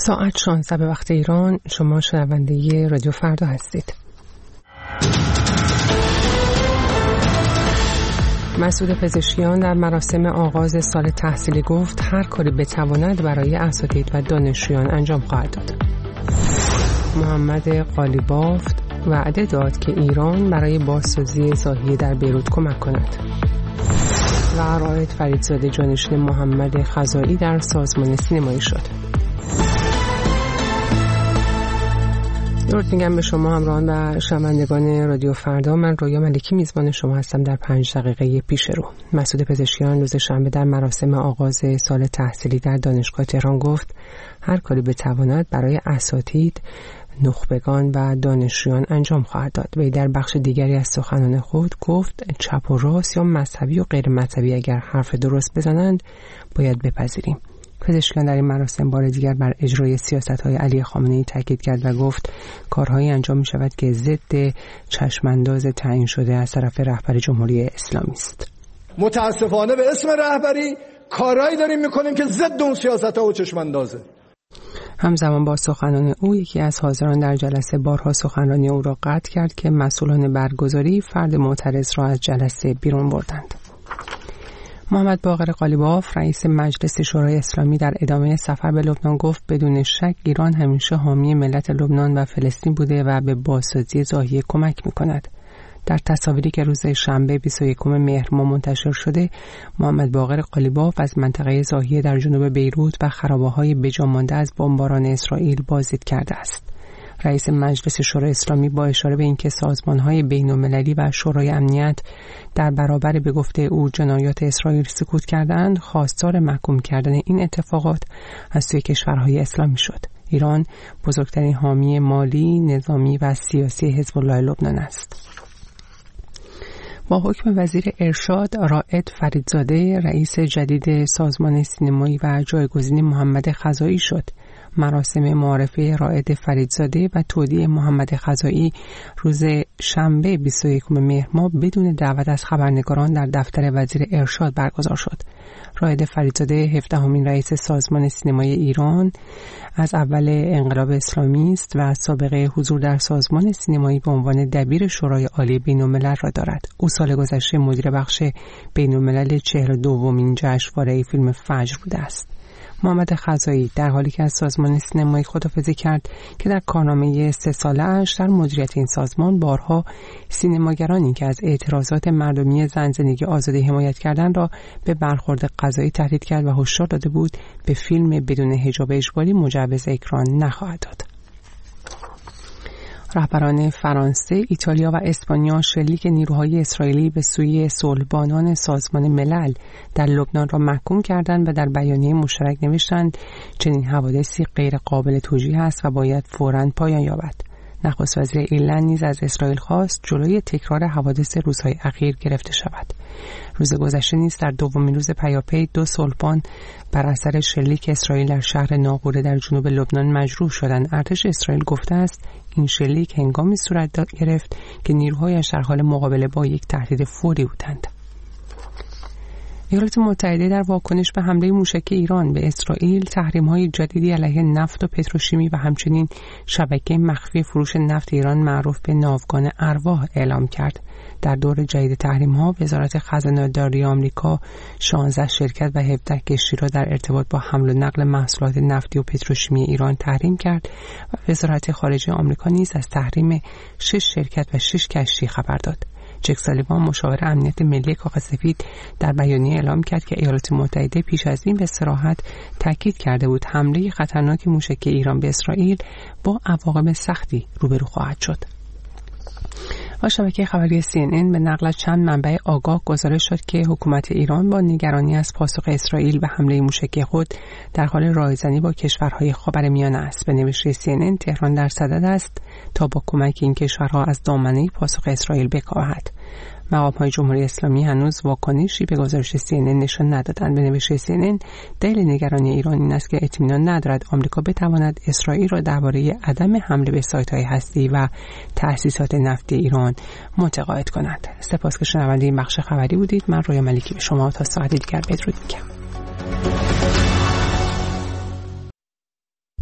ساعت 16 به وقت ایران. شما شنونده رادیو فردا هستید. مسعود پزشکیان در مراسم آغاز سال تحصیلی گفت هر کاری بتواند برای اساتید و دانشجویان انجام خواهد داد. محمد قالیبافت وعده داد که ایران برای بازسازی زاهیه در بیروت کمک کند. و رائد فریدزاده جانشین محمد خزائی در سازمان سینمایی شد. درود میگم به شما همراهان و شنوندگان رادیو فردا. من رویا ملکی میزبان شما هستم در 5 دقیقه پیش رو. مسعود پزشکیان روز شنبه در مراسم آغاز سال تحصیلی در دانشگاه تهران گفت هر کاری بتواند برای اساتید، نخبگان و دانشجویان انجام خواهد داد. وی در بخش دیگری از سخنان خود گفت چپ و راست یا مذهبی و غیر مذهبی اگر حرف درست بزنند باید بپذیریم. پزشکیان در این مراسم بار دیگر بر اجرای سیاست‌های علی خامنه‌ای تاکید کرد و گفت کارهایی انجام می‌شود که ضد چشمانداز تعیین شده از طرف رهبر جمهوری اسلامی است. متاسفانه به اسم رهبری کارهایی داریم می‌کنیم که ضد اون سیاست‌ها و چشماندازه. همزمان با سخنان او یکی از حاضران در جلسه بارها سخنرانی او را قطع کرد که مسئولان برگزاری فرد معترض را از جلسه بیرون بردند. محمد باقر قالیباف رئیس مجلس شورای اسلامی در ادامه سفر به لبنان گفت بدون شک ایران همیشه حامی ملت لبنان و فلسطین بوده و به بازسازی زاهیه کمک می‌کند. در تصاویری که روز شنبه 21 مهر ماه منتشر شده، محمد باقر قالیباف از منطقه زاهیه در جنوب بیروت و خرابه‌های بجا مانده از بمباران اسرائیل بازدید کرده است. رئیس مجلس شورای اسلامی با اشاره به اینکه سازمان‌های بین‌المللی و شورای امنیت در برابر به گفته او جنایات اسرائیل سکوت کردند، خواستار محکوم کردن این اتفاقات از سوی کشورهای اسلامی شد. ایران بزرگترین حامی مالی، نظامی و سیاسی حزب الله لبنان است. با حکم وزیر ارشاد رائد فریدزاده رئیس جدید سازمان سینمایی و جایگزین محمد خزائی شد. مراسم معارفه رائد فریدزاده و تودیع محمد خزائی روز شنبه 21 مهر ماه بدون دعوت از خبرنگاران در دفتر وزیر ارشاد برگزار شد. رائد فریدزاده 17مین رئیس سازمان سینمای ایران از اول انقلاب اسلامی است و سابقه حضور در سازمان سینمایی به عنوان دبیر شورای عالی بین‌الملل را دارد. او سال گذشته مدیر بخش بین‌الملل 42مین جشنواره فیلم فجر بوده است. محمد خزائی در حالی که از سازمان سینمایی خداحافظی کرد که در کارنامه 3 ساله‌اش در مدیریت این سازمان بارها سینماگرانی که از اعتراضات مردمی زن زندگی آزادی حمایت کردند را به برخورد قضایی تهدید کرد و هشدار داده بود به فیلم بدون حجاب اجباری مجوز اکران نخواهد داد. رهبران فرانسه، ایتالیا و اسپانیا شلیک نیروهای اسرائیلی به سوی صلح‌بانان سازمان ملل در لبنان را محکوم کردند و در بیانیه مشترک نوشتند چنین حوادثی غیر قابل توجیه است و باید فوراً پایان یابد. نخست وزیر ایرلند نیز از اسرائیل خواست جلوی تکرار حوادث روزهای اخیر گرفته شود. روز گذشته نیز در دومین روز پیاپی 2 صلح‌بان بر اثر شلیک اسرائیل در شهر ناقوره در جنوب لبنان مجروح شدند. ارتش اسرائیل گفته است این شلیک هنگامی صورت گرفت که نیروهایش در حال مقابله با یک تهدید فوری بودند. ایالات متحده در واکنش به حمله موشکی ایران به اسرائیل تحریم‌های جدیدی علیه نفت و پتروشیمی و همچنین شبکه مخفی فروش نفت ایران معروف به ناوگان ارواح اعلام کرد. در دور جدید تحریم‌ها وزارت خزانه‌داری آمریکا 16 شرکت و 17 کشتی را در ارتباط با حمل و نقل محصولات نفتی و پتروشیمی ایران تحریم کرد و وزارت خارجه آمریکا نیز از تحریم 6 شرکت و 6 کشتی خبر داد. جک سالیوان مشاور امنیت ملی کاخ سفید در بیانیه اعلام کرد که ایالات متحده پیش از این به صراحت تاکید کرده بود حمله خطرناک موشکی ایران به اسرائیل با عواقب سختی روبرو خواهد شد. و شبکه خبری CNN به نقل از چند منبع آگاه گزارش داد که حکومت ایران با نگرانی از پاسخ اسرائیل به حمله موشکی خود در حال راهزنی با کشورهای خاورمیانه است. به نوشته CNN تهران در صدد است تا با کمک این کشورها از دامنه پاسخ اسرائیل بکاهد. مقام‌های جمهوری اسلامی هنوز واکنشی به گزارش CNN نشان ندادند. به نوشته CNN دلیل نگرانی ایران این است که اطمینان ندارد آمریکا بتواند اسرائیل را درباره عدم حمله به سایت‌های هستی و تأسیسات نفتی ایران متقاعد کند. سپاس که شنونده این بخش خبری بودید. من رویا ملکی به شما تا ساعت دیگر بدرود میگم.